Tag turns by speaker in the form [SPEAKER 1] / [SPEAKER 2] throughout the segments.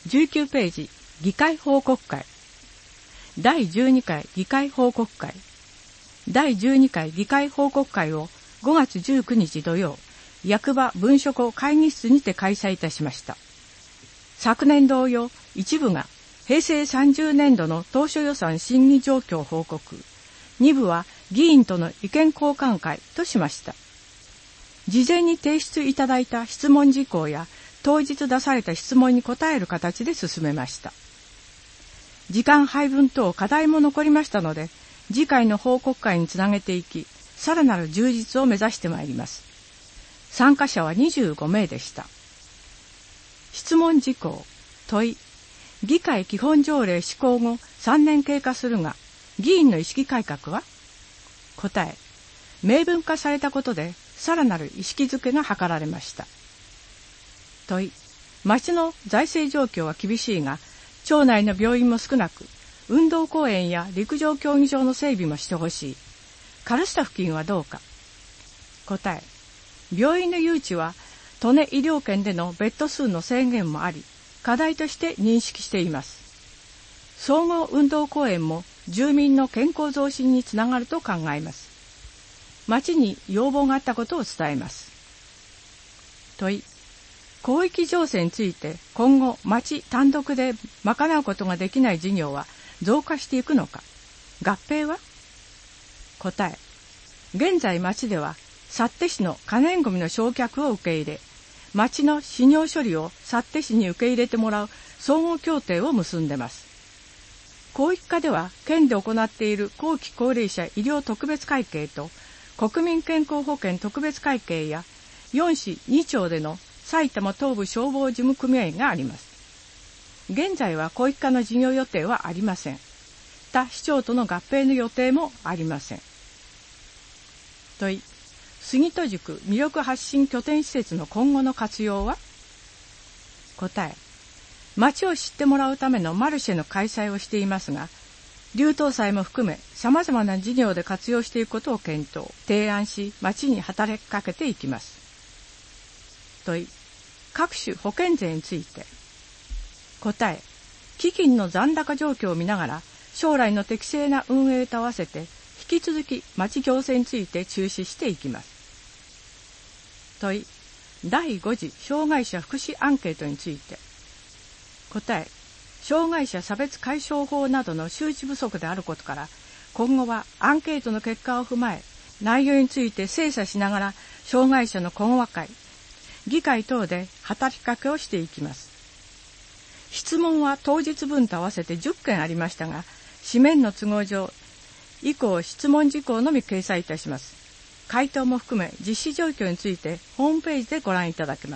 [SPEAKER 1] 19ページ、議会報告会。第12回議会報告会。第12回議会報告会を5月19日土曜、役場文書庫会議室にて開催いたしました。昨年同様、一部が平成30年度の当初予算審議状況報告、2部は議員との意見交換会としました。事前に提出いただいた質問事項や当日出された質問に答える形で進めました。時間配分等課題も残りましたので、次回の報告会につなげていき、さらなる充実を目指してまいります。参加者は25名でした。質問事項、問い、議会基本条例施行後3年経過するが、議員の意識改革は？答え、明文化されたことで、さらなる意識づけが図られました。問い、町の財政状況は厳しいが、町内の病院も少なく、運動公園や陸上競技場の整備もしてほしい。カルスタ付近はどうか。答え、病院の誘致は、利根医療圏でのベッド数の制限もあり、課題として認識しています。総合運動公園も住民の健康増進につながると考えます。町に要望があったことを伝えます。問い、広域情勢について今後町単独で賄うことができない事業は増加していくのか。合併は？答え、現在町では幸手市の可燃ごみの焼却を受け入れ、町の死尿処理を幸手市に受け入れてもらう相互協定を結んでます。広域課では県で行っている後期高齢者医療特別会計と国民健康保険特別会計や4市2町での埼玉東部消防事務組合があります。現在は広域課の事業予定はありません。他市町との合併の予定もありません。問い、杉戸塾魅力発信拠点施設の今後の活用は？答え、町を知ってもらうためのマルシェの開催をしていますが、流通祭も含め様々な事業で活用していくことを検討、提案し、町に働きかけていきます。問い、各種保険税について。答え、基金の残高状況を見ながら、将来の適正な運営と合わせて、引き続き町行政について注視していきます。問い、第5次障害者福祉アンケートについて。答え、障害者差別解消法などの周知不足であることから、今後はアンケートの結果を踏まえ、内容について精査しながら、障害者の懇話会、議会等で働きかけをしていきます。質問は当日分と合わせて10件ありましたが、紙面の都合上、以降質問事項のみ掲載いたします。回答も含め実施状況についてホームページでご覧いただけます。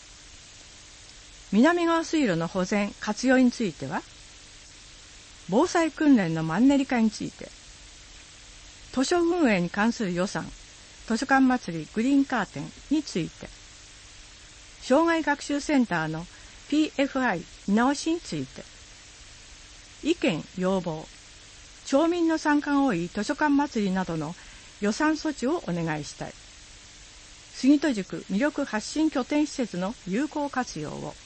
[SPEAKER 1] 南川水路の保全・活用については、防災訓練のマンネリ化について、図書運営に関する予算、図書館祭りグリーンカーテンについて、障害学習センターの PFI 見直しについて、意見・要望、町民の参加が多い図書館祭りなどの予算措置をお願いしたい。杉戸塾魅力発信拠点施設の有効活用を。